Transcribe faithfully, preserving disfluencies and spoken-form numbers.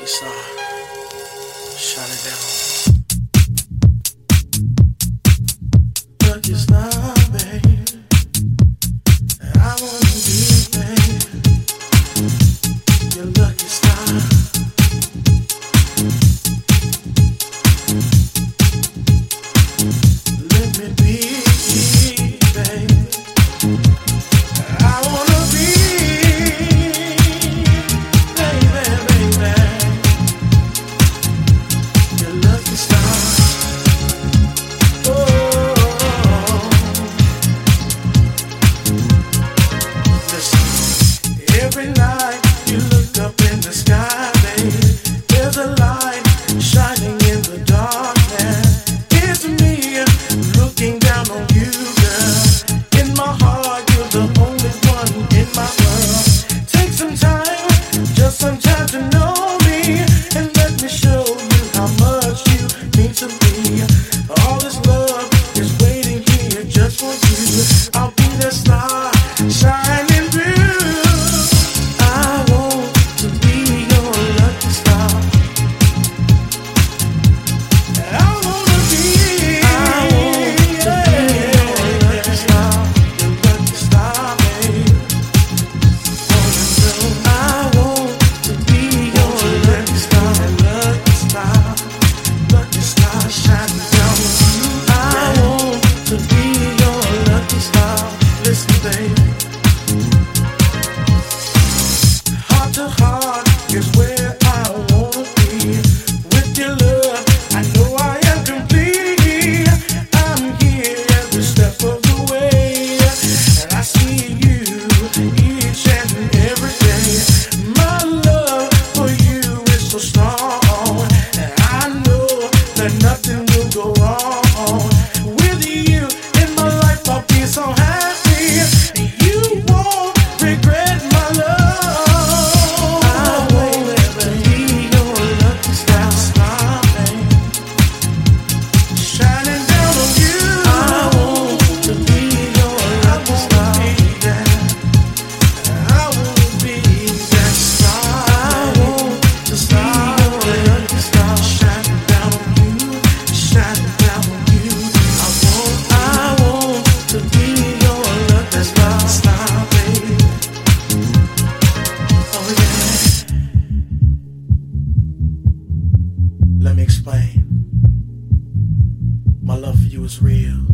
lucky star. Shut it down. Lucky star, babe. I wanna be, babe. Your lucky star. Let me be, babe. I wanna be, baby, baby. Your lucky star. Oh, listen. Every night you look up in the sky, babe. There's a light shining in the darkness. It's me looking down on you, girl. In my heart, you're the only one in my world. Take some time, just some time to know me, and let me show you how much you mean to me. All this love is waiting here just for you. I'll be the star shining through. I want to be your lucky star. I wanna be, I want to be your lucky star, your lucky star, babe. I want to be your lucky star, lucky star, lucky star shining down on you. I want to be your lucky star. Listen, babe. Heart to heart is where I wanna be. With your love, I know I am complete. I'm here every step of the way, and I see you each and every day. My love for you is so strong, and I know that nothing will go wrong. With you in my life, I'll be so happy. You won't regret my love. I want to be your lucky star, babe. Shining down on you. I want to be your lucky star. I want to be that star. I want to be your lucky star. Shining down on you, shining down on you. I want, I want to be your lucky star, star, babe. Oh yeah. Let me explain. My love for you is real.